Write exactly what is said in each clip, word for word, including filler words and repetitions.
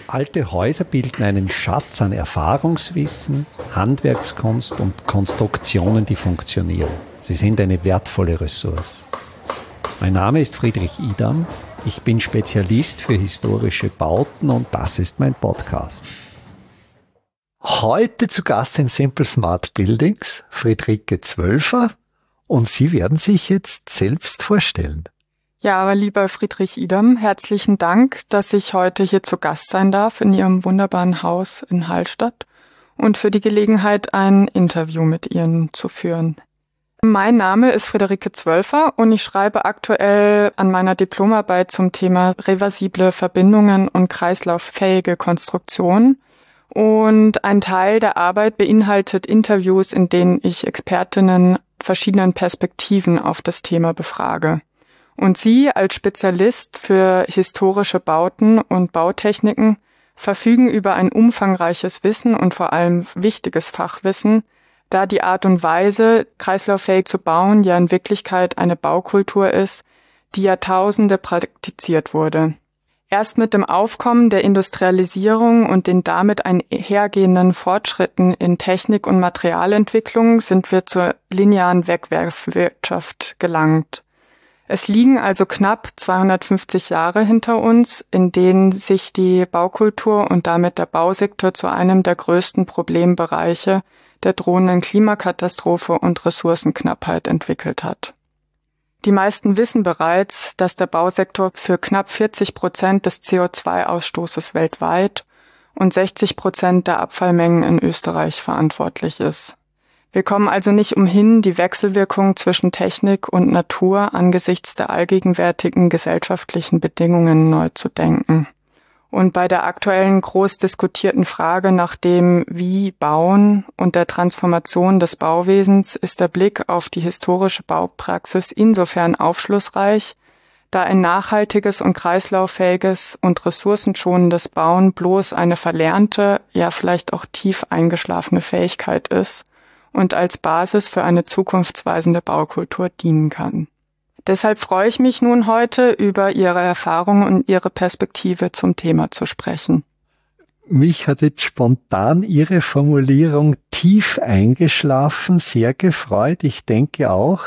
Alte Häuser bilden einen Schatz an Erfahrungswissen, Handwerkskunst und Konstruktionen, die funktionieren. Sie sind eine wertvolle Ressource. Mein Name ist Friedrich Idam. Ich bin Spezialist für historische Bauten und das ist mein Podcast. Heute zu Gast in Simple Smart Buildings Friederike Zwölfer und Sie werden sich jetzt selbst vorstellen. Ja, aber lieber Friedrich Idam, herzlichen Dank, dass ich heute hier zu Gast sein darf in Ihrem wunderbaren Haus in Hallstatt und für die Gelegenheit, ein Interview mit Ihnen zu führen. Mein Name ist Friederike Zwölfer und ich schreibe aktuell an meiner Diplomarbeit zum Thema reversible Verbindungen und kreislauffähige Konstruktion. Und ein Teil der Arbeit beinhaltet Interviews, in denen ich Expertinnen verschiedenen Perspektiven auf das Thema befrage. Und Sie als Spezialist für historische Bauten und Bautechniken verfügen über ein umfangreiches Wissen und vor allem wichtiges Fachwissen, da die Art und Weise, kreislauffähig zu bauen, ja in Wirklichkeit eine Baukultur ist, die Jahrtausende praktiziert wurde. Erst mit dem Aufkommen der Industrialisierung und den damit einhergehenden Fortschritten in Technik und Materialentwicklung sind wir zur linearen Wegwerfwirtschaft gelangt. Es liegen also knapp zweihundertfünfzig Jahre hinter uns, in denen sich die Baukultur und damit der Bausektor zu einem der größten Problembereiche der drohenden Klimakatastrophe und Ressourcenknappheit entwickelt hat. Die meisten wissen bereits, dass der Bausektor für knapp vierzig Prozent des C O zwei Ausstoßes weltweit und sechzig Prozent der Abfallmengen in Österreich verantwortlich ist. Wir kommen also nicht umhin, die Wechselwirkung zwischen Technik und Natur angesichts der allgegenwärtigen gesellschaftlichen Bedingungen neu zu denken. Und bei der aktuellen groß diskutierten Frage nach dem Wie bauen und der Transformation des Bauwesens ist der Blick auf die historische Baupraxis insofern aufschlussreich, da ein nachhaltiges und kreislauffähiges und ressourcenschonendes Bauen bloß eine verlernte, ja vielleicht auch tief eingeschlafene Fähigkeit ist und als Basis für eine zukunftsweisende Baukultur dienen kann. Deshalb freue ich mich nun heute, über Ihre Erfahrungen und Ihre Perspektive zum Thema zu sprechen. Mich hat jetzt spontan Ihre Formulierung tief eingeschlafen sehr gefreut. Ich denke auch,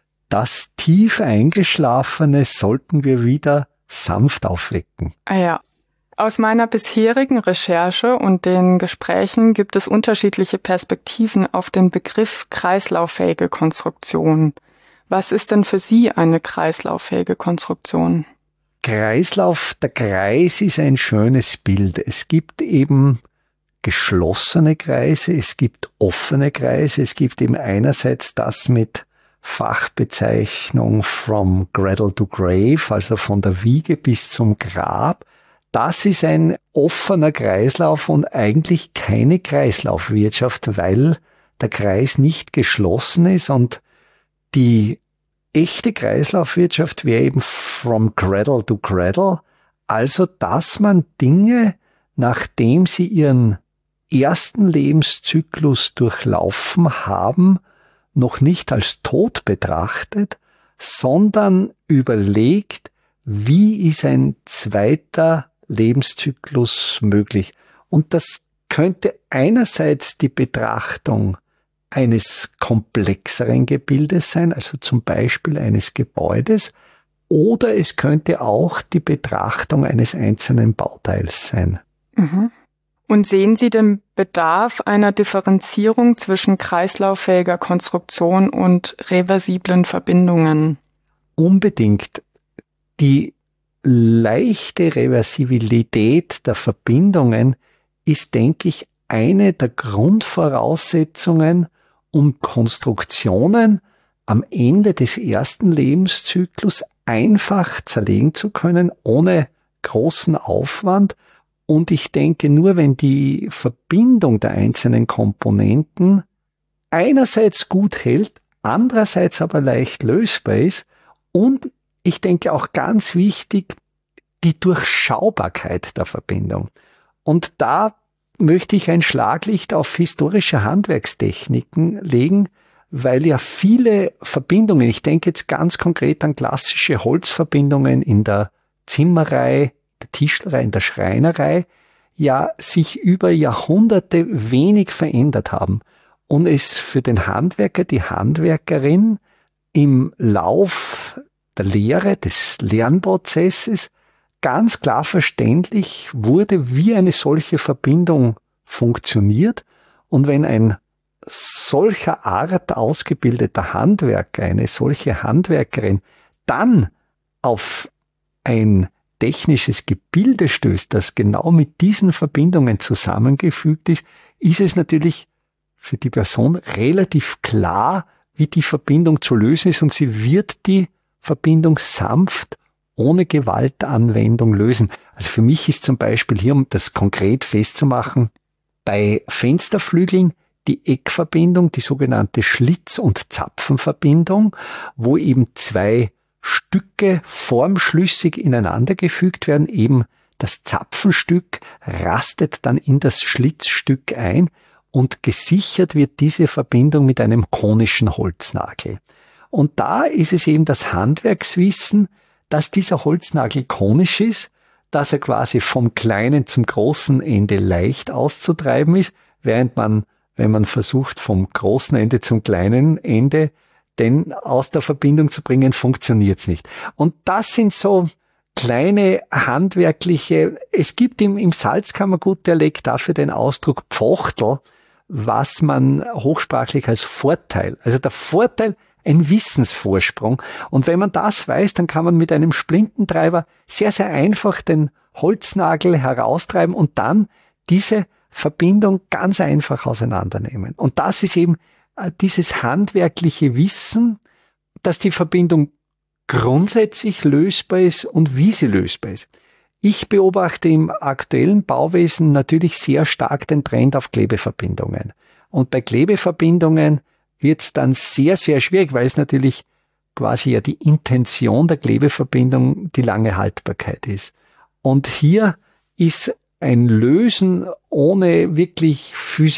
das tief Eingeschlafene sollten wir wieder sanft aufwecken. Ah ja. Aus meiner bisherigen Recherche und den Gesprächen gibt es unterschiedliche Perspektiven auf den Begriff kreislauffähige Konstruktion. Was ist denn für Sie eine kreislauffähige Konstruktion? Kreislauf, der Kreis ist ein schönes Bild. Es gibt eben geschlossene Kreise, es gibt offene Kreise, es gibt eben einerseits das mit Fachbezeichnung from cradle to grave, also von der Wiege bis zum Grab. Das ist ein offener Kreislauf und eigentlich keine Kreislaufwirtschaft, weil der Kreis nicht geschlossen ist und die echte Kreislaufwirtschaft wäre eben from cradle to cradle, also dass man Dinge, nachdem sie ihren ersten Lebenszyklus durchlaufen haben, noch nicht als tot betrachtet, sondern überlegt, wie ist ein zweiter Lebenszyklus möglich. Und das könnte einerseits die Betrachtung eines komplexeren Gebildes sein, also zum Beispiel eines Gebäudes, oder es könnte auch die Betrachtung eines einzelnen Bauteils sein. Mhm. Und sehen Sie den Bedarf einer Differenzierung zwischen kreislauffähiger Konstruktion und reversiblen Verbindungen? Unbedingt. Die leichte Reversibilität der Verbindungen ist, denke ich, eine der Grundvoraussetzungen, um Konstruktionen am Ende des ersten Lebenszyklus einfach zerlegen zu können, ohne großen Aufwand. Und ich denke, nur wenn die Verbindung der einzelnen Komponenten einerseits gut hält, andererseits aber leicht lösbar ist und ich denke auch ganz wichtig, die Durchschaubarkeit der Verbindung. Und da möchte ich ein Schlaglicht auf historische Handwerkstechniken legen, weil ja viele Verbindungen, ich denke jetzt ganz konkret an klassische Holzverbindungen in der Zimmerei, der Tischlerei, in der Schreinerei, ja sich über Jahrhunderte wenig verändert haben und es für den Handwerker, die Handwerkerin im Lauf der Lehre, des Lernprozesses ganz klar verständlich wurde, wie eine solche Verbindung funktioniert. Und wenn ein solcher Art ausgebildeter Handwerker, eine solche Handwerkerin dann auf ein technisches Gebilde stößt, das genau mit diesen Verbindungen zusammengefügt ist, ist es natürlich für die Person relativ klar, wie die Verbindung zu lösen ist, und sie wird die Verbindung sanft, ohne Gewaltanwendung lösen. Also für mich ist zum Beispiel hier, um das konkret festzumachen, bei Fensterflügeln die Eckverbindung, die sogenannte Schlitz- und Zapfenverbindung, wo eben zwei Stücke formschlüssig ineinander gefügt werden. Eben das Zapfenstück rastet dann in das Schlitzstück ein und gesichert wird diese Verbindung mit einem konischen Holznagel. Und da ist es eben das Handwerkswissen, dass dieser Holznagel konisch ist, dass er quasi vom kleinen zum großen Ende leicht auszutreiben ist, während man, wenn man versucht, vom großen Ende zum kleinen Ende den aus der Verbindung zu bringen, funktioniert's nicht. Und das sind so kleine handwerkliche, es gibt im, im Salzkammergut-Dialekt dafür den Ausdruck Pfochtel, was man hochsprachlich als Vorteil, also der Vorteil, ein Wissensvorsprung. Und wenn man das weiß, dann kann man mit einem Splintentreiber sehr, sehr einfach den Holznagel heraustreiben und dann diese Verbindung ganz einfach auseinandernehmen. Und das ist eben dieses handwerkliche Wissen, dass die Verbindung grundsätzlich lösbar ist und wie sie lösbar ist. Ich beobachte im aktuellen Bauwesen natürlich sehr stark den Trend auf Klebeverbindungen. Und bei Klebeverbindungen wird es dann sehr, sehr schwierig, weil es natürlich quasi ja die Intention der Klebeverbindung die lange Haltbarkeit ist. Und hier ist ein Lösen ohne wirklich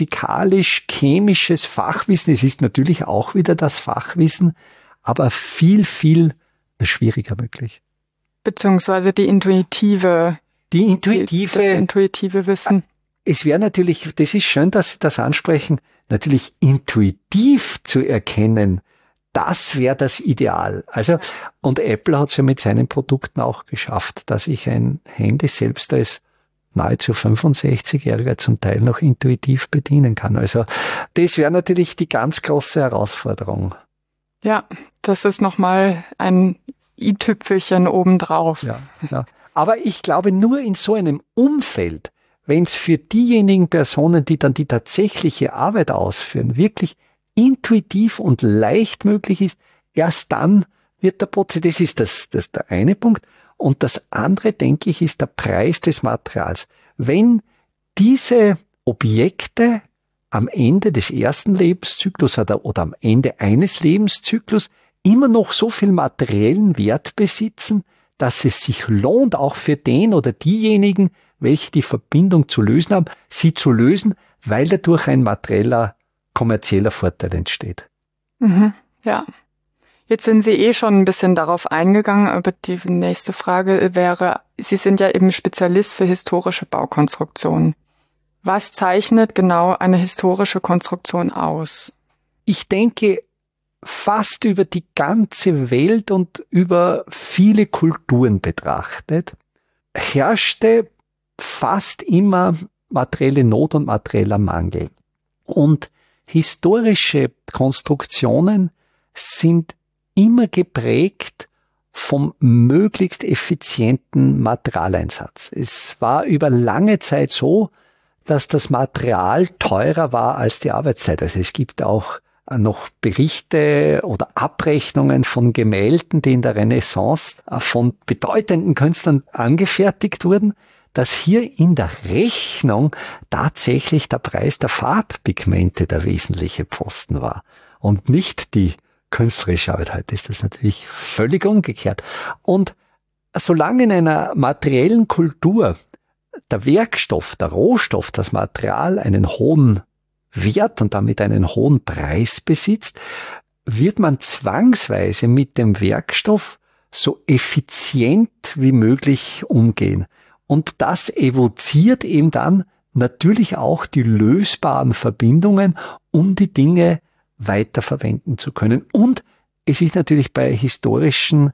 physikalisch-chemisches Fachwissen, es ist natürlich auch wieder das Fachwissen, aber viel, viel schwieriger möglich. Beziehungsweise die intuitive, die intuitive, das intuitive Wissen. Es wäre natürlich, das ist schön, dass Sie das ansprechen, natürlich intuitiv zu erkennen, das wäre das Ideal. Also, und Apple hat es ja mit seinen Produkten auch geschafft, dass ich ein Handy selbst als nahezu fünfundsechzigjähriger zum Teil noch intuitiv bedienen kann. Also, das wäre natürlich die ganz große Herausforderung. Ja, das ist nochmal ein i-Tüpfelchen obendrauf. Ja, ja. Aber ich glaube, nur in so einem Umfeld, wenn es für diejenigen Personen, die dann die tatsächliche Arbeit ausführen, wirklich intuitiv und leicht möglich ist, erst dann wird der Prozess, das ist das, das ist der eine Punkt. Und das andere, denke ich, ist der Preis des Materials. Wenn diese Objekte am Ende des ersten Lebenszyklus oder, oder am Ende eines Lebenszyklus immer noch so viel materiellen Wert besitzen, dass es sich lohnt, auch für den oder diejenigen, welche die Verbindung zu lösen haben, sie zu lösen, weil dadurch ein materieller, kommerzieller Vorteil entsteht. Mhm, ja. Jetzt sind Sie eh schon ein bisschen darauf eingegangen, aber die nächste Frage wäre, Sie sind ja eben Spezialist für historische Baukonstruktionen. Was zeichnet genau eine historische Konstruktion aus? Ich denke, fast über die ganze Welt und über viele Kulturen betrachtet, herrschte fast immer materielle Not und materieller Mangel. Und historische Konstruktionen sind immer geprägt vom möglichst effizienten Materialeinsatz. Es war über lange Zeit so, dass das Material teurer war als die Arbeitszeit. Also es gibt auch noch Berichte oder Abrechnungen von Gemälden, die in der Renaissance von bedeutenden Künstlern angefertigt wurden, dass hier in der Rechnung tatsächlich der Preis der Farbpigmente der wesentliche Posten war und nicht die künstlerische Arbeit. Heute ist das natürlich völlig umgekehrt. Und solange in einer materiellen Kultur der Werkstoff, der Rohstoff, das Material einen hohen Wert und damit einen hohen Preis besitzt, wird man zwangsweise mit dem Werkstoff so effizient wie möglich umgehen. Und das evoziert eben dann natürlich auch die lösbaren Verbindungen, um die Dinge weiterverwenden zu können. Und es ist natürlich bei historischen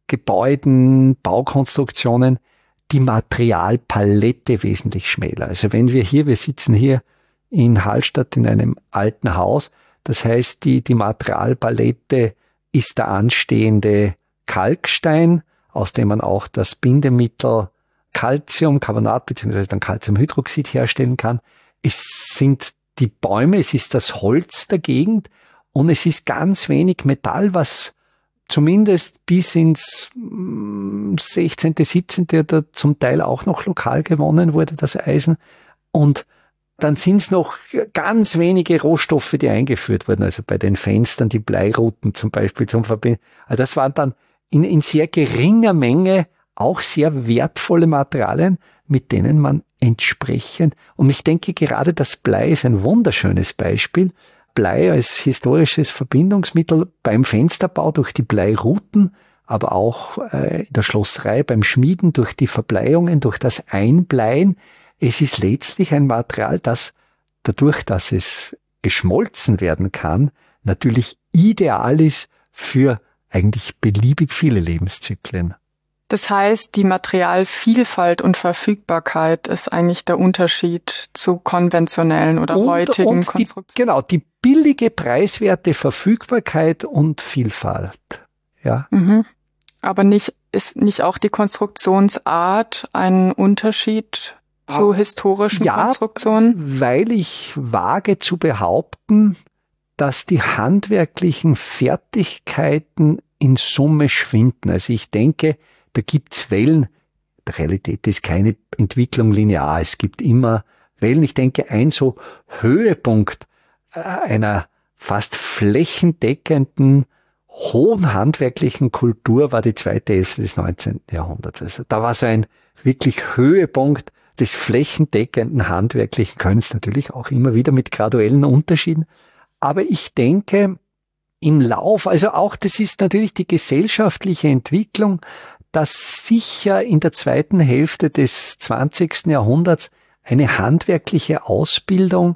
Gebäuden, Baukonstruktionen die Materialpalette wesentlich schmäler. Also wenn wir hier, wir sitzen hier in Hallstatt in einem alten Haus, das heißt, die, die Materialpalette ist der anstehende Kalkstein, aus dem man auch das Bindemittel Calciumcarbonat bzw. dann Calciumhydroxid herstellen kann. Es sind die Bäume, es ist das Holz der Gegend und es ist ganz wenig Metall, was zumindest bis ins sechzehnten, siebzehnten oder zum Teil auch noch lokal gewonnen wurde, das Eisen. Und dann sind es noch ganz wenige Rohstoffe, die eingeführt wurden. Also bei den Fenstern die Bleiruten zum Beispiel zum Verbinden. Also das waren dann in, in sehr geringer Menge auch sehr wertvolle Materialien, mit denen man entsprechend, und ich denke gerade das Blei ist ein wunderschönes Beispiel, Blei als historisches Verbindungsmittel beim Fensterbau durch die Bleiruten, aber auch äh, in der Schlosserei beim Schmieden durch die Verbleiungen, durch das Einbleien. Es ist letztlich ein Material, das dadurch, dass es geschmolzen werden kann, natürlich ideal ist für eigentlich beliebig viele Lebenszyklen. Das heißt, die Materialvielfalt und Verfügbarkeit ist eigentlich der Unterschied zu konventionellen oder und, heutigen und Konstruktionen. Die, genau, die billige, preiswerte Verfügbarkeit und Vielfalt. Ja. Mhm. Aber nicht, ist nicht auch die Konstruktionsart ein Unterschied zu historischen ja, Konstruktionen? Weil ich wage zu behaupten, dass die handwerklichen Fertigkeiten in Summe schwinden. Also ich denke, da gibt's Wellen. Der Realität ist keine Entwicklung linear. Es gibt immer Wellen. Ich denke, ein so Höhepunkt einer fast flächendeckenden, hohen handwerklichen Kultur war die zweite Hälfte des neunzehnten Jahrhunderts. Also da war so ein wirklich Höhepunkt des flächendeckenden handwerklichen Könnens, natürlich auch immer wieder mit graduellen Unterschieden. Aber ich denke, im Lauf, also auch das ist natürlich die gesellschaftliche Entwicklung, dass sicher in der zweiten Hälfte des zwanzigsten Jahrhunderts eine handwerkliche Ausbildung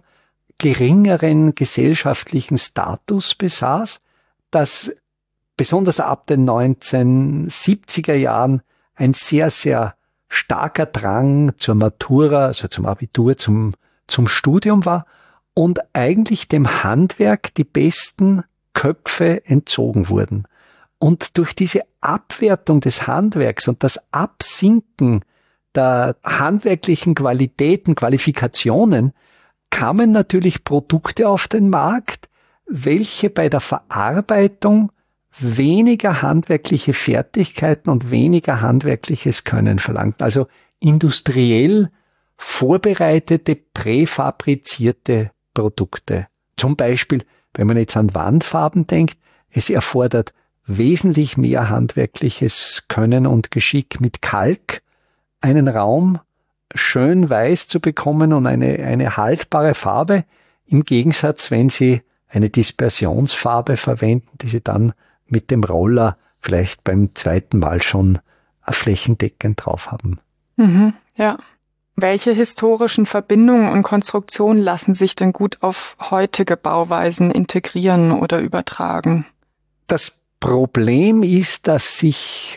geringeren gesellschaftlichen Status besaß, dass besonders ab den neunzehnhundertsiebziger Jahren ein sehr, sehr starker Drang zur Matura, also zum Abitur, zum, zum Studium war und eigentlich dem Handwerk die besten Köpfe entzogen wurden. Und durch diese Abwertung des Handwerks und das Absinken der handwerklichen Qualitäten, Qualifikationen, kamen natürlich Produkte auf den Markt, welche bei der Verarbeitung weniger handwerkliche Fertigkeiten und weniger handwerkliches Können verlangten. Also industriell vorbereitete, präfabrizierte Produkte. Zum Beispiel, wenn man jetzt an Wandfarben denkt, es erfordert wesentlich mehr handwerkliches Können und Geschick mit Kalk, einen Raum schön weiß zu bekommen und eine, eine haltbare Farbe, im Gegensatz, wenn Sie eine Dispersionsfarbe verwenden, die Sie dann mit dem Roller vielleicht beim zweiten Mal schon flächendeckend drauf haben. Mhm, ja. Welche historischen Verbindungen und Konstruktionen lassen sich denn gut auf heutige Bauweisen integrieren oder übertragen? Das Problem ist, dass sich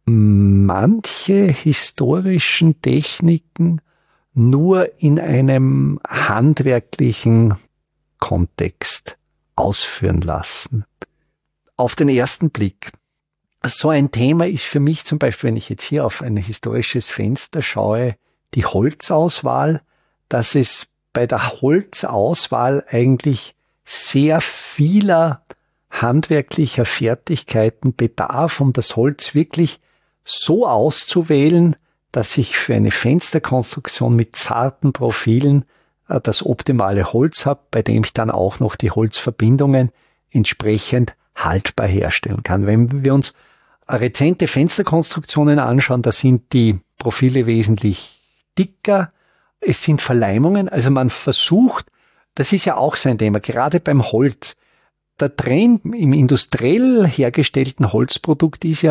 manche historischen Techniken nur in einem handwerklichen Kontext ausführen lassen. Auf den ersten Blick. So ein Thema ist für mich zum Beispiel, wenn ich jetzt hier auf ein historisches Fenster schaue, die Holzauswahl, dass es bei der Holzauswahl eigentlich sehr vieler handwerklicher Fertigkeiten bedarf, um das Holz wirklich so auszuwählen, dass ich für eine Fensterkonstruktion mit zarten Profilen das optimale Holz habe, bei dem ich dann auch noch die Holzverbindungen entsprechend haltbar herstellen kann. Wenn wir uns rezente Fensterkonstruktionen anschauen, da sind die Profile wesentlich dicker, es sind Verleimungen, also man versucht, das ist ja auch sein Thema, gerade beim Holz. Der Trend im industriell hergestellten Holzprodukt ist ja,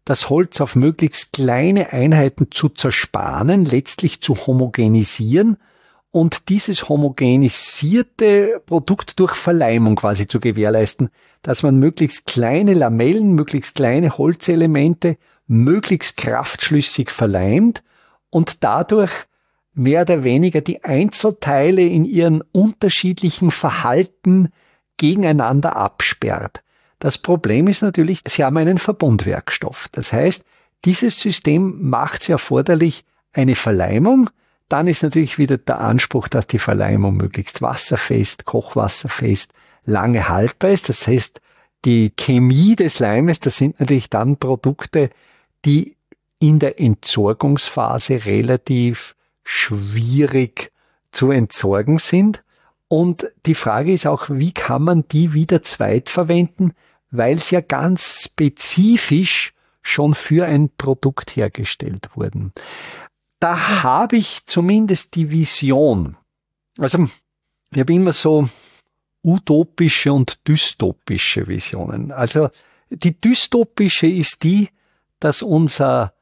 das Holz auf möglichst kleine Einheiten zu zerspanen, letztlich zu homogenisieren und dieses homogenisierte Produkt durch Verleimung quasi zu gewährleisten, dass man möglichst kleine Lamellen, möglichst kleine Holzelemente möglichst kraftschlüssig verleimt und dadurch mehr oder weniger die Einzelteile in ihren unterschiedlichen Verhalten gegeneinander absperrt. Das Problem ist natürlich, sie haben einen Verbundwerkstoff. Das heißt, dieses System macht es erforderlich, eine Verleimung. Dann ist natürlich wieder der Anspruch, dass die Verleimung möglichst wasserfest, kochwasserfest, lange haltbar ist. Das heißt, die Chemie des Leimes, das sind natürlich dann Produkte, die in der Entsorgungsphase relativ schwierig zu entsorgen sind. Und die Frage ist auch, wie kann man die wieder zweitverwenden, weil es ja ganz spezifisch schon für ein Produkt hergestellt wurden. Da habe ich zumindest die Vision. Also ich habe immer so utopische und dystopische Visionen. Also die dystopische ist die, dass unser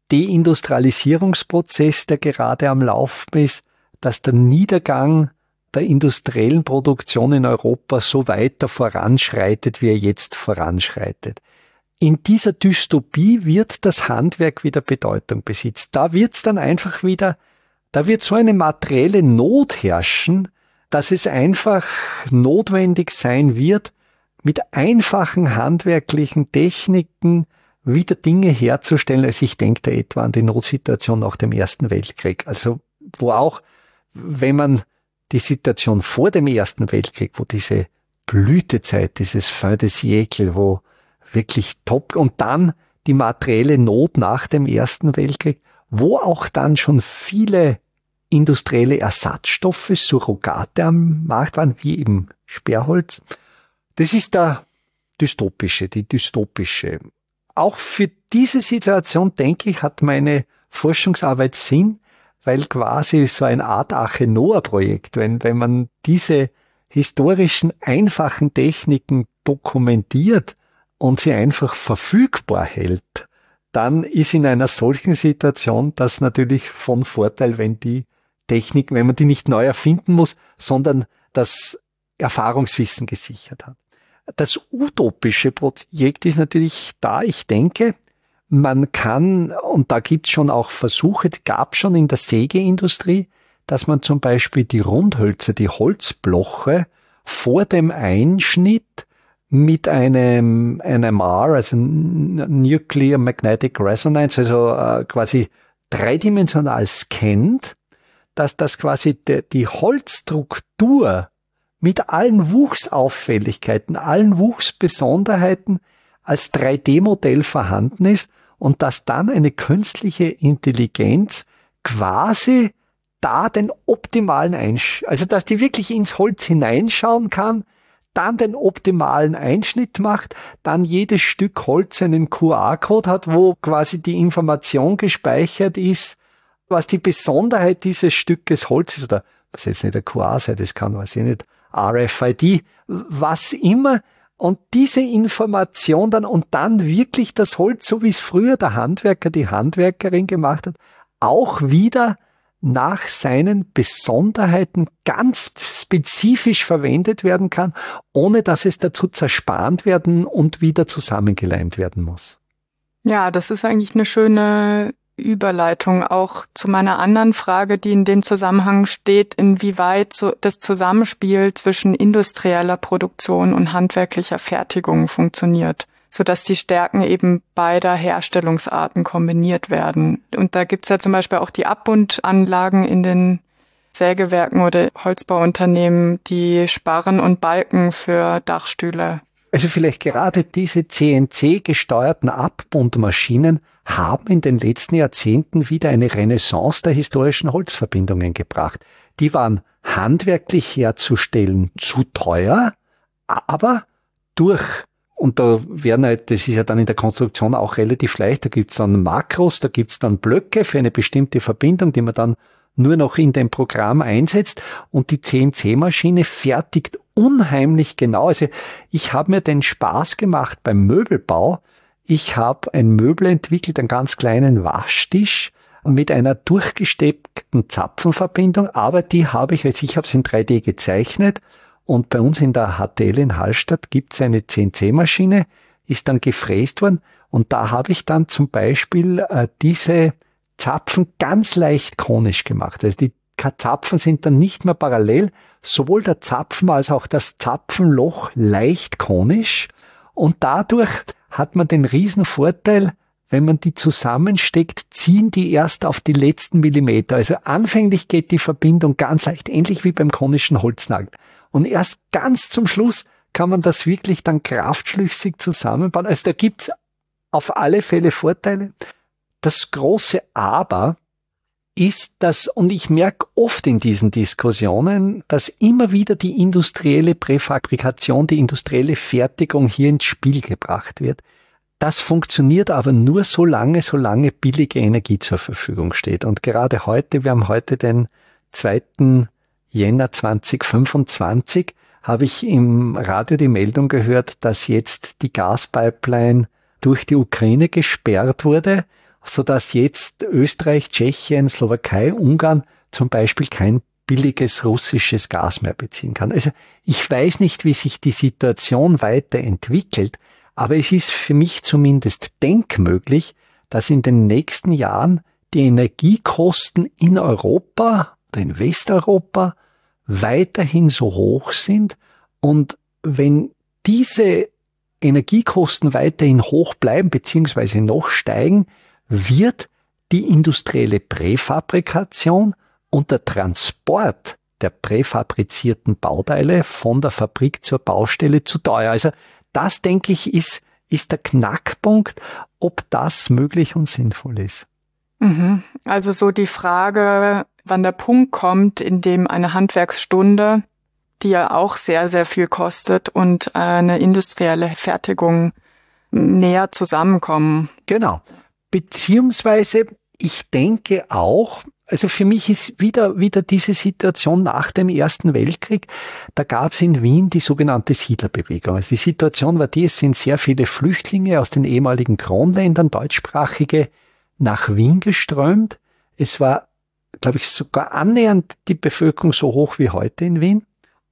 Deindustrialisierungsprozess, der gerade am Laufen ist, dass der Niedergang der industriellen Produktion in Europa so weiter voranschreitet, wie er jetzt voranschreitet. In dieser Dystopie wird das Handwerk wieder Bedeutung besitzen. Da wird es dann einfach wieder, da wird so eine materielle Not herrschen, dass es einfach notwendig sein wird, mit einfachen handwerklichen Techniken wieder Dinge herzustellen. Also ich denke da etwa an die Notsituation nach dem Ersten Weltkrieg. Also wo auch, wenn man die Situation vor dem Ersten Weltkrieg, wo diese Blütezeit, dieses Fin de siècle, wo wirklich top, und dann die materielle Not nach dem Ersten Weltkrieg, wo auch dann schon viele industrielle Ersatzstoffe, Surrogate am Markt waren, wie eben Sperrholz. Das ist der dystopische, die dystopische. Auch für diese Situation, denke ich, hat meine Forschungsarbeit Sinn, weil quasi so eine Art Arche Noah-Projekt, wenn, wenn man diese historischen, einfachen Techniken dokumentiert und sie einfach verfügbar hält, dann ist in einer solchen Situation das natürlich von Vorteil, wenn die Technik, wenn man die nicht neu erfinden muss, sondern das Erfahrungswissen gesichert hat. Das utopische Projekt ist natürlich da, ich denke, man kann, und da gibt's schon auch Versuche, gab schon in der Sägeindustrie, dass man zum Beispiel die Rundhölzer, die Holzbloche vor dem Einschnitt mit einem N M R, also Nuclear Magnetic Resonance, also äh, quasi dreidimensional scannt, dass das quasi de, die Holzstruktur mit allen Wuchsauffälligkeiten, allen Wuchsbesonderheiten als drei D Modell vorhanden ist und dass dann eine künstliche Intelligenz quasi da den optimalen Einsch, also dass die wirklich ins Holz hineinschauen kann, dann den optimalen Einschnitt macht, dann jedes Stück Holz einen Q R-Code hat, wo quasi die Information gespeichert ist, was die Besonderheit dieses Stückes Holz ist, oder was jetzt nicht der Q R sei, das kann, weiß ich nicht, R F I D, was immer, und diese Information dann, und dann wirklich das Holz, so wie es früher der Handwerker, die Handwerkerin gemacht hat, auch wieder nach seinen Besonderheiten ganz spezifisch verwendet werden kann, ohne dass es dazu zerspannt werden und wieder zusammengeleimt werden muss. Ja, das ist eigentlich eine schöne Überleitung auch zu meiner anderen Frage, die in dem Zusammenhang steht, inwieweit so das Zusammenspiel zwischen industrieller Produktion und handwerklicher Fertigung funktioniert, sodass die Stärken eben beider Herstellungsarten kombiniert werden. Und da gibt's ja zum Beispiel auch die Abbundanlagen in den Sägewerken oder Holzbauunternehmen, die Sparren und Balken für Dachstühle. Also vielleicht gerade diese C N C-gesteuerten Abbundmaschinen haben in den letzten Jahrzehnten wieder eine Renaissance der historischen Holzverbindungen gebracht. Die waren handwerklich herzustellen zu teuer, aber durch, und da werden halt, das ist ja dann in der Konstruktion auch relativ leicht, da gibt's dann Makros, da gibt's dann Blöcke für eine bestimmte Verbindung, die man dann nur noch in dem Programm einsetzt, und die C N C-Maschine fertigt unheimlich genau. Also ich habe mir den Spaß gemacht beim Möbelbau. Ich habe ein Möbel entwickelt, einen ganz kleinen Waschtisch mit einer durchgesteckten Zapfenverbindung, aber die habe ich, also ich habe es in drei D gezeichnet und bei uns in der H T L in Hallstatt gibt es eine C N C-Maschine, ist dann gefräst worden und da habe ich dann zum Beispiel äh, diese Zapfen ganz leicht konisch gemacht. Also die Zapfen sind dann nicht mehr parallel, sowohl der Zapfen als auch das Zapfenloch leicht konisch und dadurch hat man den riesen Vorteil, wenn man die zusammensteckt, ziehen die erst auf die letzten Millimeter. Also anfänglich geht die Verbindung ganz leicht, ähnlich wie beim konischen Holznagel. Und erst ganz zum Schluss kann man das wirklich dann kraftschlüssig zusammenbauen. Also da gibt's auf alle Fälle Vorteile. Das große Aber ist das, und ich merke oft in diesen Diskussionen, dass immer wieder die industrielle Präfabrikation, die industrielle Fertigung hier ins Spiel gebracht wird. Das funktioniert aber nur so lange, solange billige Energie zur Verfügung steht. Und gerade heute, wir haben heute den zweiten Jänner zweitausendfünfundzwanzig, habe ich im Radio die Meldung gehört, dass jetzt die Gaspipeline durch die Ukraine gesperrt wurde, sodass jetzt Österreich, Tschechien, Slowakei, Ungarn zum Beispiel kein billiges russisches Gas mehr beziehen kann. Also ich weiß nicht, wie sich die Situation weiterentwickelt, aber es ist für mich zumindest denkmöglich, dass in den nächsten Jahren die Energiekosten in Europa oder in Westeuropa weiterhin so hoch sind. Und wenn diese Energiekosten weiterhin hoch bleiben bzw. noch steigen, wird die industrielle Präfabrikation und der Transport der präfabrizierten Bauteile von der Fabrik zur Baustelle zu teuer. Also das, denke ich, ist, ist der Knackpunkt, ob das möglich und sinnvoll ist. Mhm. Also so die Frage, wann der Punkt kommt, in dem eine Handwerksstunde, die ja auch sehr, sehr viel kostet, und eine industrielle Fertigung näher zusammenkommen. Genau. Beziehungsweise, ich denke auch, also für mich ist wieder, wieder diese Situation nach dem Ersten Weltkrieg, da gab es in Wien die sogenannte Siedlerbewegung. Also die Situation war die, es sind sehr viele Flüchtlinge aus den ehemaligen Kronländern, deutschsprachige, nach Wien geströmt. Es war, glaube ich, sogar annähernd die Bevölkerung so hoch wie heute in Wien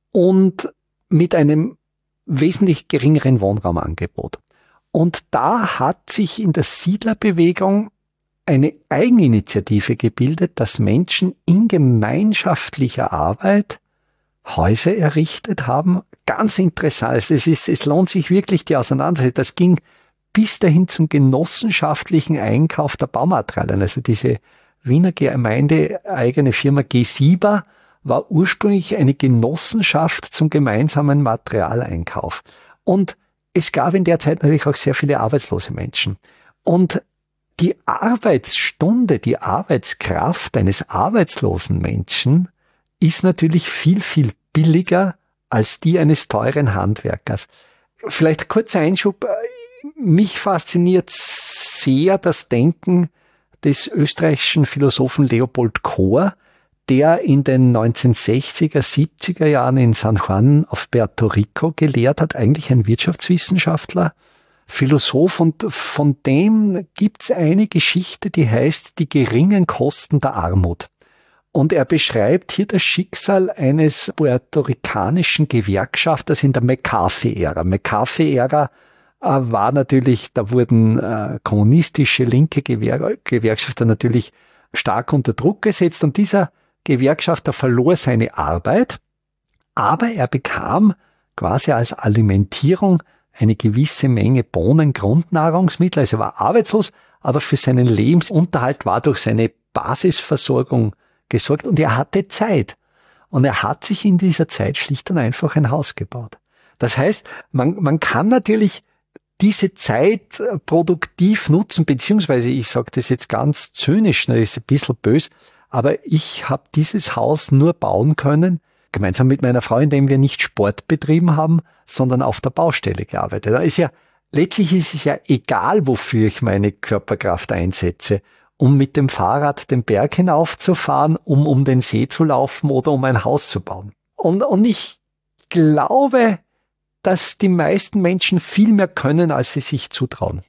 und mit einem wesentlich geringeren Wohnraumangebot. Und da hat sich in der Siedlerbewegung eine Eigeninitiative gebildet, dass Menschen in gemeinschaftlicher Arbeit Häuser errichtet haben. Ganz interessant. Es ist, es lohnt sich wirklich die Auseinandersetzung. Das ging bis dahin zum genossenschaftlichen Einkauf der Baumaterialien. Also diese Wiener Gemeindeeigene Firma Gesiba war ursprünglich eine Genossenschaft zum gemeinsamen Materialeinkauf. Und es gab in der Zeit natürlich auch sehr viele arbeitslose Menschen. Und die Arbeitsstunde, die Arbeitskraft eines arbeitslosen Menschen ist natürlich viel, viel billiger als die eines teuren Handwerkers. Vielleicht kurzer Einschub. Mich fasziniert sehr das Denken des österreichischen Philosophen Leopold Kohr, der in den neunzehnhundertsechziger, siebziger Jahren in San Juan auf Puerto Rico gelehrt hat, eigentlich ein Wirtschaftswissenschaftler, Philosoph, und von dem gibt's eine Geschichte, die heißt Die geringen Kosten der Armut. Und er beschreibt hier das Schicksal eines puerto-ricanischen Gewerkschafters in der McCarthy-Ära. McCarthy-Ära äh, war natürlich, da wurden äh, kommunistische linke Gewer- Gewerkschafter natürlich stark unter Druck gesetzt, und dieser Gewerkschafter verlor seine Arbeit, aber er bekam quasi als Alimentierung eine gewisse Menge Bohnen, Grundnahrungsmittel, also er war arbeitslos, aber für seinen Lebensunterhalt war durch seine Basisversorgung gesorgt, und er hatte Zeit. Und er hat sich in dieser Zeit schlicht und einfach ein Haus gebaut. Das heißt, man, man kann natürlich diese Zeit produktiv nutzen, beziehungsweise ich sage das jetzt ganz zynisch, das ist ein bisschen böse, aber ich habe dieses Haus nur bauen können, gemeinsam mit meiner Frau, indem wir nicht Sport betrieben haben, sondern auf der Baustelle gearbeitet. Da ist ja, letztlich ist es ja egal, wofür ich meine Körperkraft einsetze, um mit dem Fahrrad den Berg hinaufzufahren, um um den See zu laufen oder um ein Haus zu bauen. Und, und ich glaube, dass die meisten Menschen viel mehr können, als sie sich zutrauen.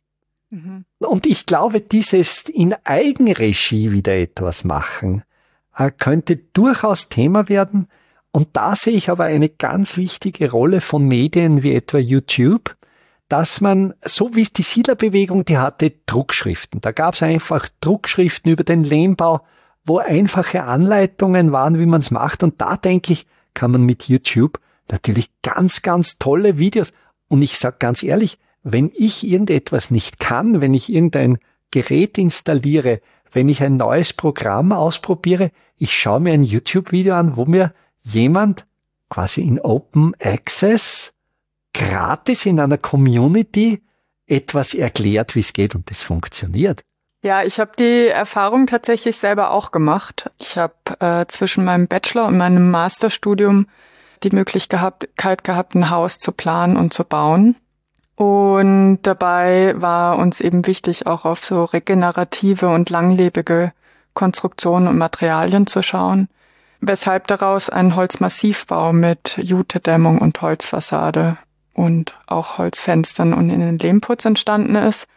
Mhm. Und ich glaube, dieses in Eigenregie wieder etwas machen, äh, könnte durchaus Thema werden. Und da sehe ich aber eine ganz wichtige Rolle von Medien wie etwa YouTube, dass man, so wie es die Siedlerbewegung, die hatte Druckschriften. Da gab es einfach Druckschriften über den Lehmbau, wo einfache Anleitungen waren, wie man es macht. Und da denke ich, kann man mit YouTube natürlich ganz, ganz tolle Videos. Und ich sage ganz ehrlich, wenn ich irgendetwas nicht kann, wenn ich irgendein Gerät installiere, wenn ich ein neues Programm ausprobiere, ich schaue mir ein YouTube-Video an, wo mir jemand quasi in Open Access gratis in einer Community etwas erklärt, wie es geht, und das funktioniert. Ja, ich habe die Erfahrung tatsächlich selber auch gemacht. Ich habe äh, zwischen meinem Bachelor und meinem Masterstudium die Möglichkeit gehabt, ein Haus zu planen und zu bauen. Und dabei war uns eben wichtig, auch auf so regenerative und langlebige Konstruktionen und Materialien zu schauen, weshalb daraus ein Holzmassivbau mit Jutedämmung und Holzfassade und auch Holzfenstern und in den Lehmputz entstanden ist.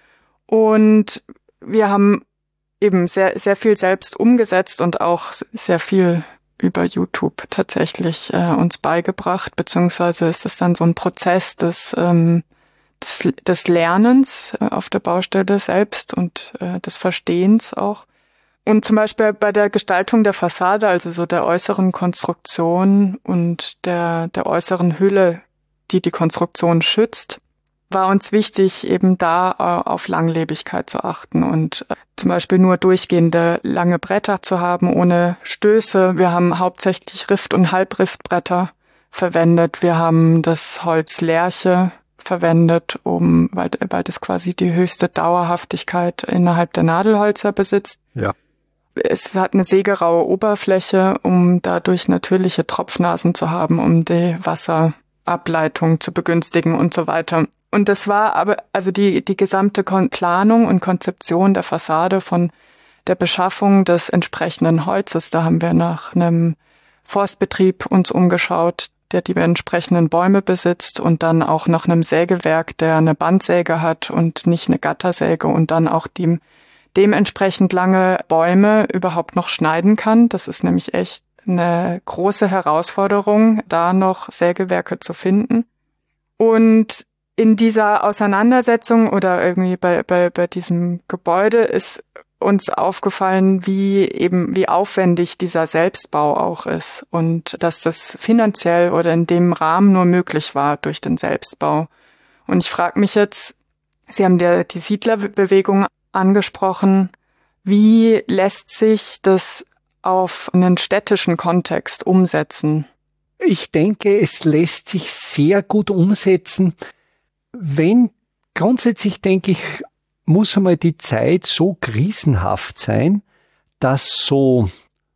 Und wir haben eben sehr, sehr viel selbst umgesetzt und auch sehr viel über YouTube tatsächlich äh, uns beigebracht, beziehungsweise ist es dann so ein Prozess des, ähm, des, des Lernens äh, auf der Baustelle selbst und äh, des Verstehens auch. Und zum Beispiel bei der Gestaltung der Fassade, also so der äußeren Konstruktion und der, der äußeren Hülle, die die Konstruktion schützt, war uns wichtig, eben da äh, auf Langlebigkeit zu achten und äh, zum Beispiel nur durchgehende lange Bretter zu haben, ohne Stöße. Wir haben hauptsächlich Rift- und Halbriftbretter verwendet. Wir haben das Holz Lärche verwendet, um, weil, weil das quasi die höchste Dauerhaftigkeit innerhalb der Nadelhölzer besitzt. Ja. Es hat eine sägeraue Oberfläche, um dadurch natürliche Tropfnasen zu haben, um die Wasserableitung zu begünstigen und so weiter. Und das war aber, also die, die gesamte Planung und Konzeption der Fassade von der Beschaffung des entsprechenden Holzes. Da haben wir nach einem Forstbetrieb uns umgeschaut, der die entsprechenden Bäume besitzt, und dann auch nach einem Sägewerk, der eine Bandsäge hat und nicht eine Gattersäge, und dann auch die dementsprechend lange Bäume überhaupt noch schneiden kann. Das ist nämlich echt eine große Herausforderung, da noch Sägewerke zu finden. Und in dieser Auseinandersetzung oder irgendwie bei, bei, bei diesem Gebäude ist uns aufgefallen, wie eben, wie aufwendig dieser Selbstbau auch ist und dass das finanziell oder in dem Rahmen nur möglich war durch den Selbstbau. Und ich frage mich jetzt, Sie haben der, die Siedlerbewegung angesprochen, wie lässt sich das auf einen städtischen Kontext umsetzen? Ich denke, es lässt sich sehr gut umsetzen. Wenn, grundsätzlich denke ich, muss einmal die Zeit so krisenhaft sein, dass so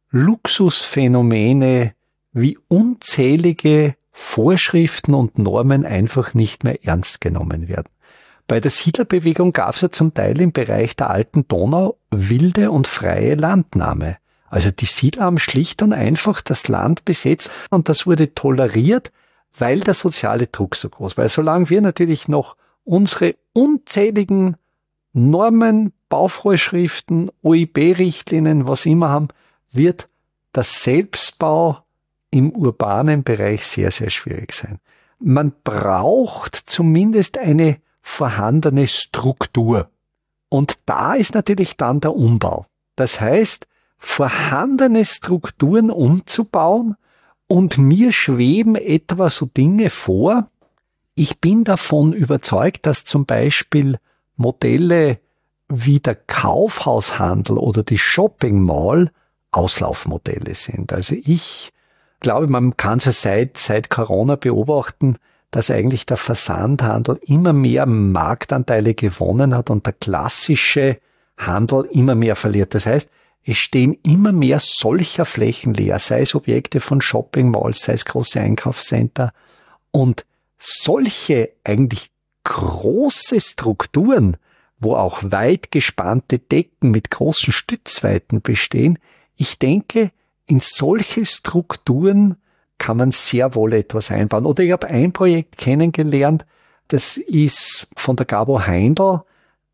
Luxusphänomene wie unzählige Vorschriften und Normen einfach nicht mehr ernst genommen werden. Bei der Siedlerbewegung gab es ja zum Teil im Bereich der alten Donau wilde und freie Landnahme. Also die Siedler haben schlicht und einfach das Land besetzt, und das wurde toleriert, weil der soziale Druck so groß war. Solange wir natürlich noch unsere unzähligen Normen, Bauvorschriften, O I B-Richtlinien, was immer haben, wird der Selbstbau im urbanen Bereich sehr, sehr schwierig sein. Man braucht zumindest eine vorhandene Struktur. Und da ist natürlich dann der Umbau. Das heißt, vorhandene Strukturen umzubauen, und mir schweben etwa so Dinge vor. Ich bin davon überzeugt, dass zum Beispiel Modelle wie der Kaufhaushandel oder die Shopping Mall Auslaufmodelle sind. Also ich glaube, man kann es ja seit, seit Corona beobachten, dass eigentlich der Versandhandel immer mehr Marktanteile gewonnen hat und der klassische Handel immer mehr verliert. Das heißt, es stehen immer mehr solcher Flächen leer, sei es Objekte von Shopping Malls, sei es große Einkaufscenter. Und solche eigentlich große Strukturen, wo auch weit gespannte Decken mit großen Stützweiten bestehen, ich denke, in solche Strukturen kann man sehr wohl etwas einbauen. Oder ich habe ein Projekt kennengelernt, das ist von der Gabo Heindl,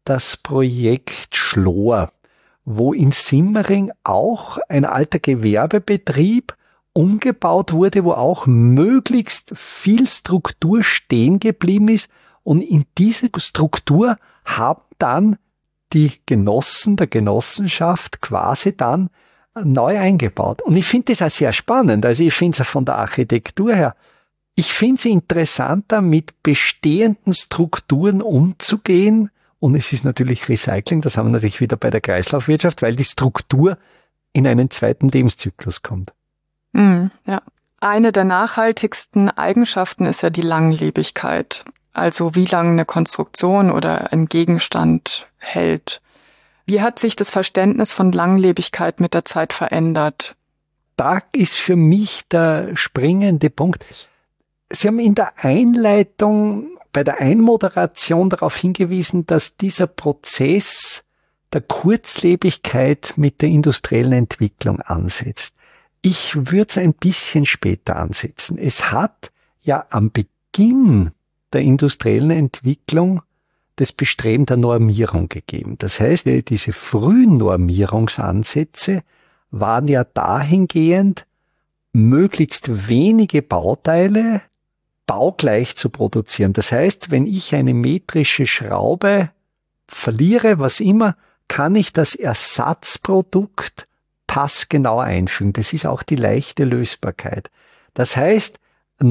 das Projekt Schloer, wo in Simmering auch ein alter Gewerbebetrieb umgebaut wurde, wo auch möglichst viel Struktur stehen geblieben ist. Und in diese Struktur haben dann die Genossen der Genossenschaft quasi dann neu eingebaut. Und ich finde das auch sehr spannend. Also ich finde es von der Architektur her, ich finde es interessanter, mit bestehenden Strukturen umzugehen. Und es ist natürlich Recycling, das haben wir natürlich wieder bei der Kreislaufwirtschaft, weil die Struktur in einen zweiten Lebenszyklus kommt. Mm, ja. Eine der nachhaltigsten Eigenschaften ist ja die Langlebigkeit. Also wie lange eine Konstruktion oder ein Gegenstand hält. Wie hat sich das Verständnis von Langlebigkeit mit der Zeit verändert? Da ist für mich der springende Punkt. Sie haben in der Einleitung, bei der Einmoderation darauf hingewiesen, dass dieser Prozess der Kurzlebigkeit mit der industriellen Entwicklung ansetzt. Ich würde es ein bisschen später ansetzen. Es hat ja am Beginn der industriellen Entwicklung das Bestreben der Normierung gegeben. Das heißt, diese frühen Normierungsansätze waren ja dahingehend, möglichst wenige Bauteile baugleich zu produzieren. Das heißt, wenn ich eine metrische Schraube verliere, was immer, kann ich das Ersatzprodukt passgenau einfügen. Das ist auch die leichte Lösbarkeit. Das heißt,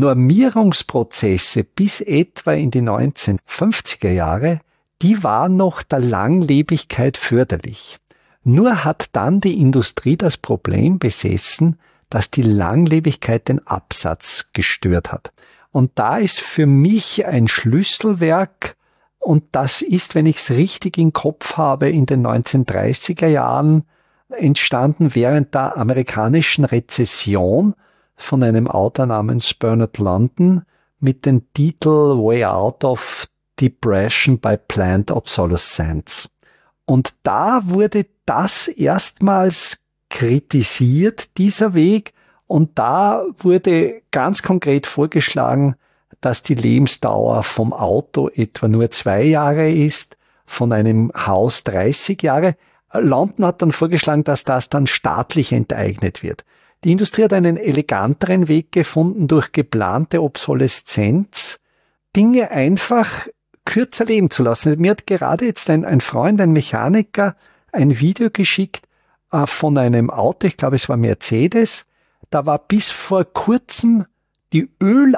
Normierungsprozesse bis etwa in die neunzehnhundertfünfziger Jahre, die waren noch der Langlebigkeit förderlich. Nur hat dann die Industrie das Problem besessen, dass die Langlebigkeit den Absatz gestört hat. Und da ist für mich ein Schlüsselwerk, und das ist, wenn ich es richtig im Kopf habe, in den neunzehnhundertdreißiger Jahren entstanden während der amerikanischen Rezession von einem Autor namens Bernard London mit dem Titel Way Out of Depression by Planned Obsolescence. Und da wurde das erstmals kritisiert, dieser Weg, und da wurde ganz konkret vorgeschlagen, dass die Lebensdauer vom Auto etwa nur zwei Jahre ist, von einem Haus dreißig Jahre. London hat dann vorgeschlagen, dass das dann staatlich enteignet wird. Die Industrie hat einen eleganteren Weg gefunden, durch geplante Obsoleszenz Dinge einfach kürzer leben zu lassen. Mir hat gerade jetzt ein, ein Freund, ein Mechaniker, ein Video geschickt äh, von einem Auto, ich glaube es war Mercedes. Da war bis vor kurzem die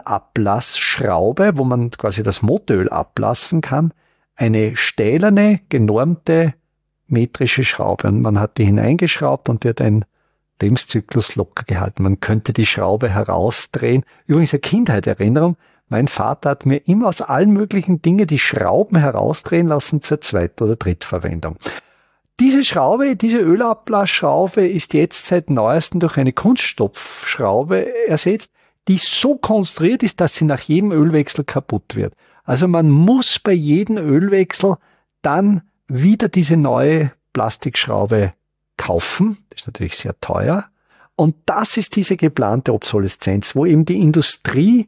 Ölablassschraube, wo man quasi das Motoröl ablassen kann, eine stählerne, genormte metrische Schraube. Und man hat die hineingeschraubt und die hat einen Lebenszyklus locker gehalten. Man könnte die Schraube herausdrehen. Übrigens eine Kindheitserinnerung. Mein Vater hat mir immer aus allen möglichen Dingen die Schrauben herausdrehen lassen zur Zweit- oder Drittverwendung. Diese Schraube, diese Ölablassschraube ist jetzt seit neuestem durch eine Kunststoffschraube ersetzt, die so konstruiert ist, dass sie nach jedem Ölwechsel kaputt wird. Also man muss bei jedem Ölwechsel dann wieder diese neue Plastikschraube kaufen. Das ist natürlich sehr teuer. Und das ist diese geplante Obsoleszenz, wo eben die Industrie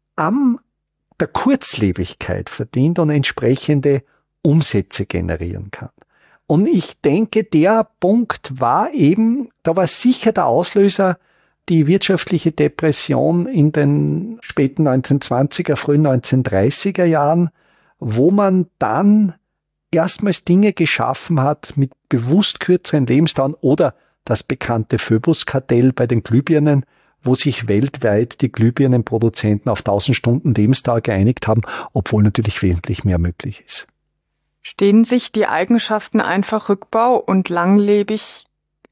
am der Kurzlebigkeit verdient und entsprechende Umsätze generieren kann. Und ich denke, der Punkt war eben, da war sicher der Auslöser die wirtschaftliche Depression in den späten neunzehnhundertzwanziger, frühen neunzehnhundertdreißiger Jahren, wo man dann erstmals Dinge geschaffen hat mit bewusst kürzeren Lebensdauern oder das bekannte Phoebus-Kartell bei den Glühbirnen, wo sich weltweit die Glühbirnenproduzenten auf tausend Stunden Lebensdauer geeinigt haben, obwohl natürlich wesentlich mehr möglich ist. Stehen sich die Eigenschaften einfach Rückbau und langlebig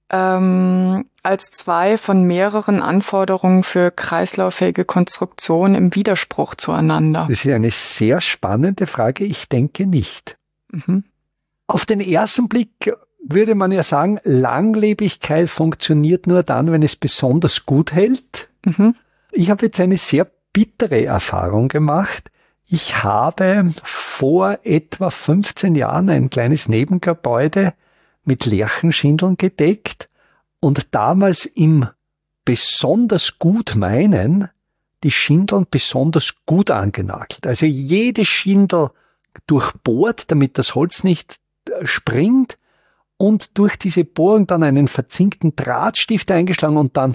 ähm, als zwei von mehreren Anforderungen für kreislauffähige Konstruktion im Widerspruch zueinander? Das ist eine sehr spannende Frage. Ich denke nicht. Mhm. Auf den ersten Blick würde man ja sagen, Langlebigkeit funktioniert nur dann, wenn es besonders gut hält. Mhm. Ich habe jetzt eine sehr bittere Erfahrung gemacht. Ich habe vor etwa fünfzehn Jahren ein kleines Nebengebäude mit Lärchenschindeln gedeckt und damals im besonders gut meinen die Schindeln besonders gut angenagelt. Also jede Schindel durchbohrt, damit das Holz nicht springt und durch diese Bohrung dann einen verzinkten Drahtstift eingeschlagen und dann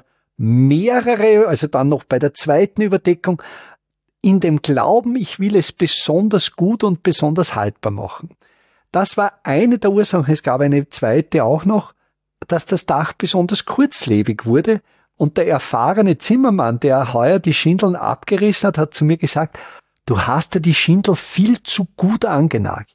mehrere, also dann noch bei der zweiten Überdeckung, in dem Glauben, ich will es besonders gut und besonders haltbar machen. Das war eine der Ursachen. Es gab eine zweite auch noch, dass das Dach besonders kurzlebig wurde. Und der erfahrene Zimmermann, der heuer die Schindeln abgerissen hat, hat zu mir gesagt, du hast ja die Schindel viel zu gut angenagelt.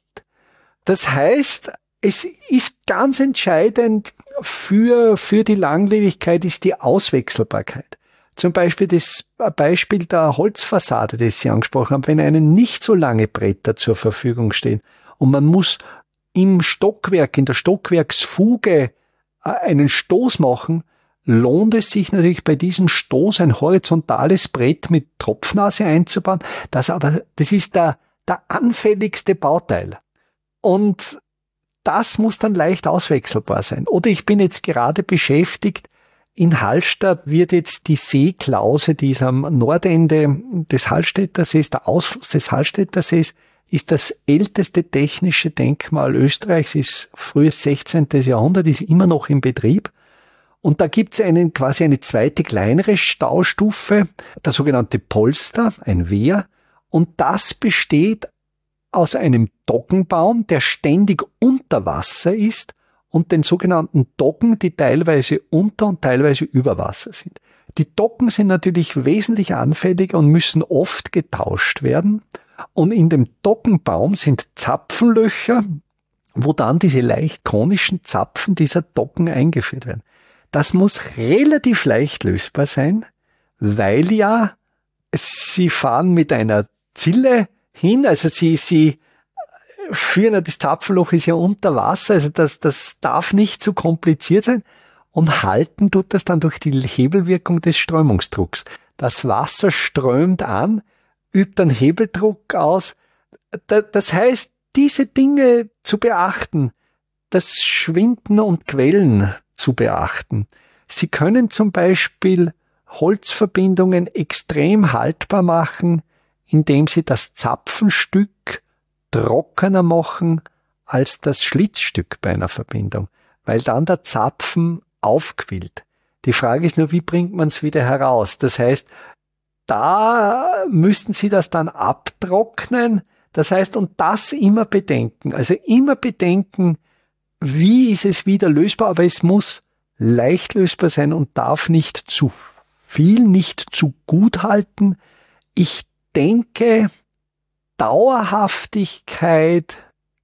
Das heißt, es ist ganz entscheidend für, für die Langlebigkeit ist die Auswechselbarkeit. Zum Beispiel das Beispiel der Holzfassade, das Sie angesprochen haben, wenn einem nicht so lange Bretter zur Verfügung stehen und man muss im Stockwerk, in der Stockwerksfuge einen Stoß machen, lohnt es sich natürlich bei diesem Stoß ein horizontales Brett mit Tropfnase einzubauen. Das aber, das ist der, der anfälligste Bauteil. Und das muss dann leicht auswechselbar sein. Oder ich bin jetzt gerade beschäftigt, in Hallstatt wird jetzt die Seeklause, die ist am Nordende des Hallstätter Sees, der Ausfluss des Hallstätter Sees, ist das älteste technische Denkmal Österreichs, ist frühes sechzehnten Jahrhundert, ist immer noch in Betrieb. Und da gibt es einen, quasi eine zweite kleinere Staustufe, der sogenannte Polster, ein Wehr. Und das besteht aus einem Doggenbaum, der ständig unter Wasser ist, und den sogenannten Doggen, die teilweise unter und teilweise über Wasser sind. Die Doggen sind natürlich wesentlich anfälliger und müssen oft getauscht werden. Und in dem Doggenbaum sind Zapfenlöcher, wo dann diese leicht konischen Zapfen dieser Doggen eingeführt werden. Das muss relativ leicht lösbar sein, weil ja sie fahren mit einer Zille hin, also sie, sie führen, das Zapfenloch ist ja unter Wasser, also das, das darf nicht zu kompliziert sein, und halten tut das dann durch die Hebelwirkung des Strömungsdrucks. Das Wasser strömt an, übt dann Hebeldruck aus. Das heißt, diese Dinge zu beachten, das Schwinden und Quellen zu beachten. Sie können zum Beispiel Holzverbindungen extrem haltbar machen, indem Sie das Zapfenstück trockener machen als das Schlitzstück bei einer Verbindung, weil dann der Zapfen aufquillt. Die Frage ist nur, wie bringt man es wieder heraus? Das heißt, da müssten Sie das dann abtrocknen. Das heißt, und das immer bedenken. Also immer bedenken, wie ist es wieder lösbar, aber es muss leicht lösbar sein und darf nicht zu viel, nicht zu gut halten. Ich denke, Dauerhaftigkeit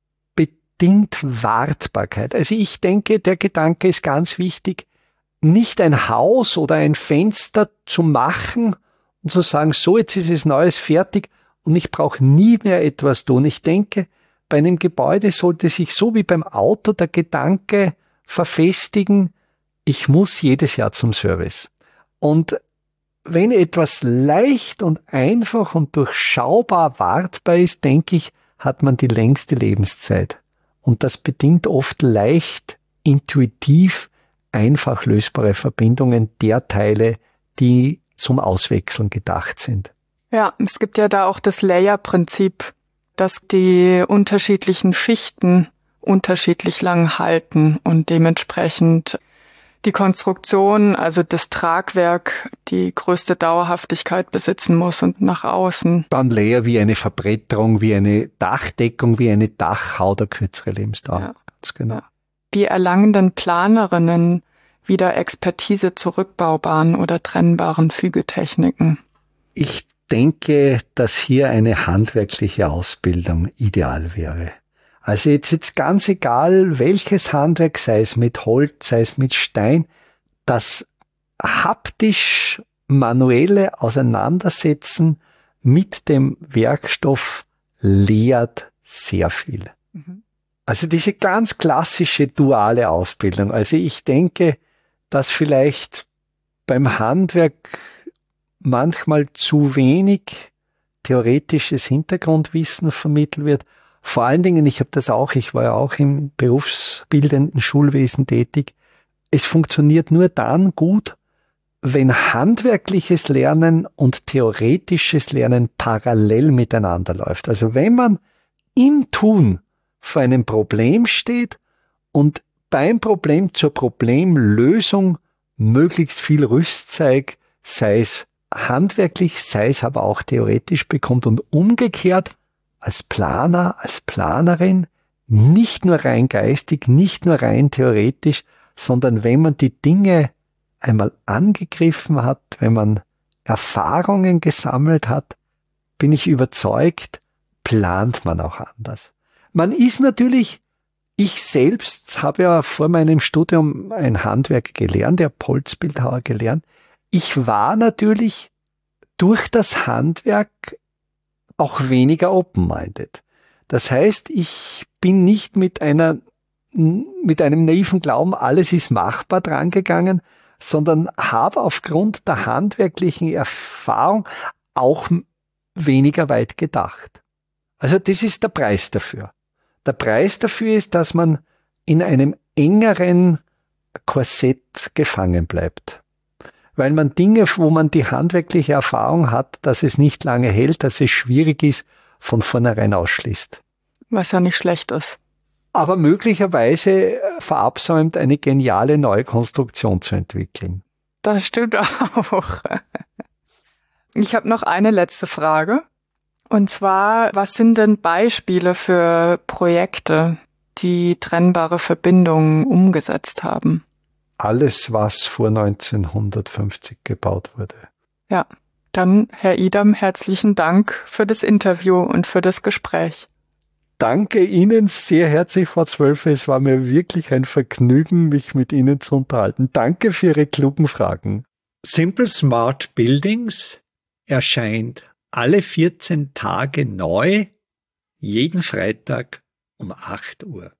bedingt Wartbarkeit. Also ich denke, der Gedanke ist ganz wichtig, nicht ein Haus oder ein Fenster zu machen und zu sagen, so, jetzt ist es Neues fertig und ich brauche nie mehr etwas tun. Ich denke, bei einem Gebäude sollte sich so wie beim Auto der Gedanke verfestigen, ich muss jedes Jahr zum Service. Und wenn etwas leicht und einfach und durchschaubar wartbar ist, denke ich, hat man die längste Lebenszeit. Und das bedingt oft leicht, intuitiv, einfach lösbare Verbindungen der Teile, die zum Auswechseln gedacht sind. Ja, es gibt ja da auch das Layer-Prinzip, dass die unterschiedlichen Schichten unterschiedlich lang halten und dementsprechend die Konstruktion, also das Tragwerk, die größte Dauerhaftigkeit besitzen muss und nach außen. Dann Layer wie eine Verbretterung, wie eine Dachdeckung, wie eine Dachhaut, eine kürzere Lebensdauer. Ja. Ganz genau. Ja. Wie erlangen denn Planerinnen wieder Expertise zu rückbaubaren oder trennbaren Fügetechniken? Ich denke, dass hier eine handwerkliche Ausbildung ideal wäre. Also jetzt, jetzt ganz egal, welches Handwerk, sei es mit Holz, sei es mit Stein, das haptisch manuelle Auseinandersetzen mit dem Werkstoff lehrt sehr viel. Mhm. Also diese ganz klassische duale Ausbildung. Also ich denke, dass vielleicht beim Handwerk manchmal zu wenig theoretisches Hintergrundwissen vermittelt wird. Vor allen Dingen, ich habe das auch, ich war ja auch im berufsbildenden Schulwesen tätig. Es funktioniert nur dann gut, wenn handwerkliches Lernen und theoretisches Lernen parallel miteinander läuft. Also wenn man im Tun vor einem Problem steht und beim Problem zur Problemlösung möglichst viel Rüstzeug, sei es handwerklich, sei es aber auch theoretisch bekommt und umgekehrt als Planer, als Planerin, nicht nur rein geistig, nicht nur rein theoretisch, sondern wenn man die Dinge einmal angegriffen hat, wenn man Erfahrungen gesammelt hat, bin ich überzeugt, plant man auch anders. Man ist natürlich, ich selbst habe ja vor meinem Studium ein Handwerk gelernt, der Holzbildhauer gelernt. Ich war natürlich durch das Handwerk auch weniger open-minded. Das heißt, ich bin nicht mit einer, mit einem naiven Glauben, alles ist machbar drangegangen, sondern habe aufgrund der handwerklichen Erfahrung auch weniger weit gedacht. Also das ist der Preis dafür. Der Preis dafür ist, dass man in einem engeren Korsett gefangen bleibt. Weil man Dinge, wo man die handwerkliche Erfahrung hat, dass es nicht lange hält, dass es schwierig ist, von vornherein ausschließt. Was ja nicht schlecht ist. Aber möglicherweise verabsäumt, eine geniale neue Konstruktion zu entwickeln. Das stimmt auch. Ich habe noch eine letzte Frage. Und zwar, was sind denn Beispiele für Projekte, die trennbare Verbindungen umgesetzt haben? Alles, was vor neunzehnhundertfünfzig gebaut wurde. Ja, dann, Herr Idam, herzlichen Dank für das Interview und für das Gespräch. Danke Ihnen sehr herzlich, Frau Zwölfe. Es war mir wirklich ein Vergnügen, mich mit Ihnen zu unterhalten. Danke für Ihre klugen Fragen. Simple Smart Buildings erscheint alle vierzehn Tage neu, jeden Freitag um acht Uhr.